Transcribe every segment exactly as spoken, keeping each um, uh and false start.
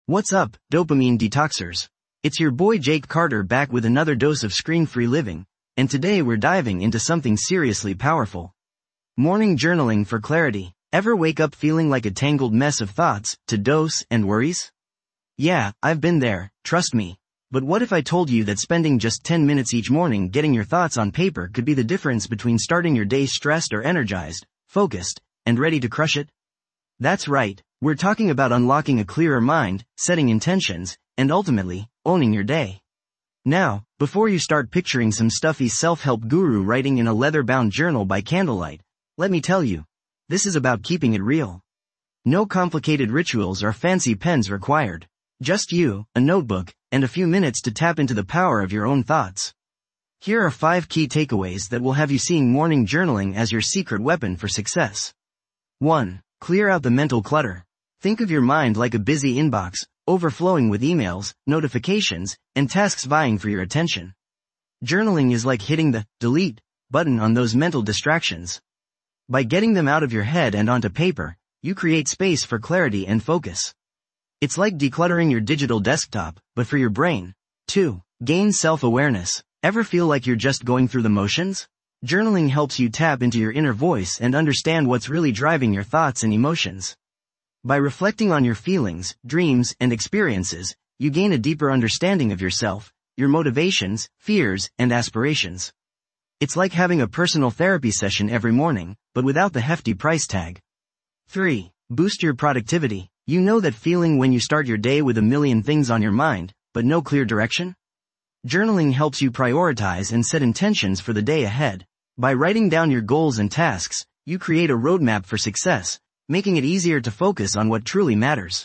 What's up, dopamine detoxers? It's your boy Jake Carter back with another dose of screen-free living, and today we're diving into something seriously powerful. Morning journaling for clarity. Ever wake up feeling like a tangled mess of thoughts, to-dos, and worries? Yeah, I've been there, trust me. But what if I told you that spending just ten minutes each morning getting your thoughts on paper could be the difference between starting your day stressed or energized, focused, and ready to crush it? That's right, we're talking about unlocking a clearer mind, setting intentions, and ultimately, owning your day. Now, before you start picturing some stuffy self-help guru writing in a leather-bound journal by candlelight, let me tell you, this is about keeping it real. No complicated rituals or fancy pens required. Just you, a notebook, and a few minutes to tap into the power of your own thoughts. Here are five key takeaways that will have you seeing morning journaling as your secret weapon for success. one. Clear out the mental clutter. Think of your mind like a busy inbox, overflowing with emails, notifications, and tasks vying for your attention. Journaling is like hitting the delete button on those mental distractions. By getting them out of your head and onto paper, you create space for clarity and focus. It's like decluttering your digital desktop, but for your brain. two. Gain self-awareness. Ever feel like you're just going through the motions? Journaling helps you tap into your inner voice and understand what's really driving your thoughts and emotions. By reflecting on your feelings, dreams, and experiences, you gain a deeper understanding of yourself, your motivations, fears, and aspirations. It's like having a personal therapy session every morning, but without the hefty price tag. three. Boost your productivity. You know that feeling when you start your day with a million things on your mind, but no clear direction? Journaling helps you prioritize and set intentions for the day ahead. By writing down your goals and tasks, you create a roadmap for success, making it easier to focus on what truly matters.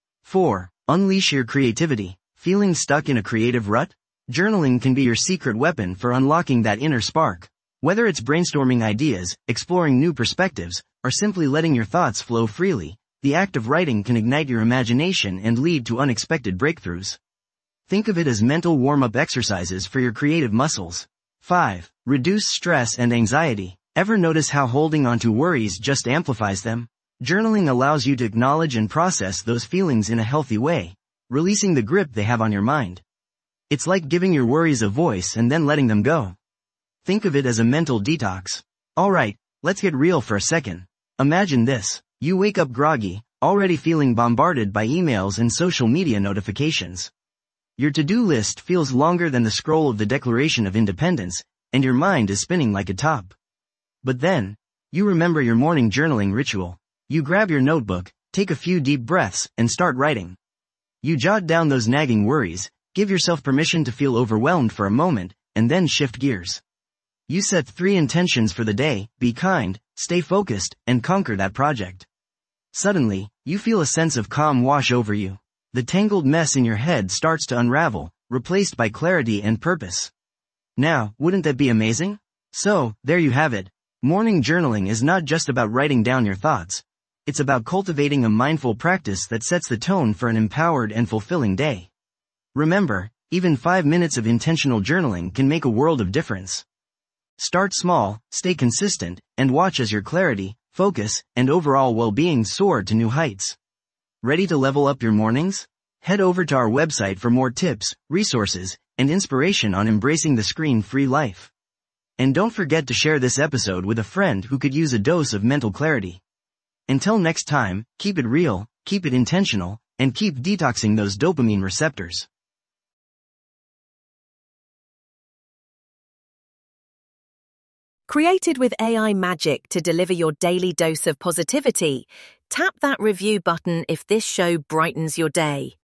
four. Unleash your creativity. Feeling stuck in a creative rut? Journaling can be your secret weapon for unlocking that inner spark. Whether it's brainstorming ideas, exploring new perspectives, or simply letting your thoughts flow freely, the act of writing can ignite your imagination and lead to unexpected breakthroughs. Think of it as mental warm-up exercises for your creative muscles. five. Reduce stress and anxiety. Ever notice how holding on to worries just amplifies them? Journaling allows you to acknowledge and process those feelings in a healthy way, releasing the grip they have on your mind. It's like giving your worries a voice and then letting them go. Think of it as a mental detox. Alright, let's get real for a second. Imagine this. You wake up groggy, already feeling bombarded by emails and social media notifications. Your to-do list feels longer than the scroll of the Declaration of Independence, and your mind is spinning like a top. But then, you remember your morning journaling ritual. You grab your notebook, take a few deep breaths, and start writing. You jot down those nagging worries, give yourself permission to feel overwhelmed for a moment, and then shift gears. You set three intentions for the day: be kind, stay focused, and conquer that project. Suddenly, you feel a sense of calm wash over you. The tangled mess in your head starts to unravel, replaced by clarity and purpose. Now, wouldn't that be amazing? So, there you have it. Morning journaling is not just about writing down your thoughts. It's about cultivating a mindful practice that sets the tone for an empowered and fulfilling day. Remember, even five minutes of intentional journaling can make a world of difference. Start small, stay consistent, and watch as your clarity, focus, and overall well-being soar to new heights. Ready to level up your mornings? Head over to our website for more tips, resources, and inspiration on embracing the screen-free life. And don't forget to share this episode with a friend who could use a dose of mental clarity. Until next time, keep it real, keep it intentional, and keep detoxing those dopamine receptors. Created with A I magic to deliver your daily dose of positivity, tap that review button if this show brightens your day.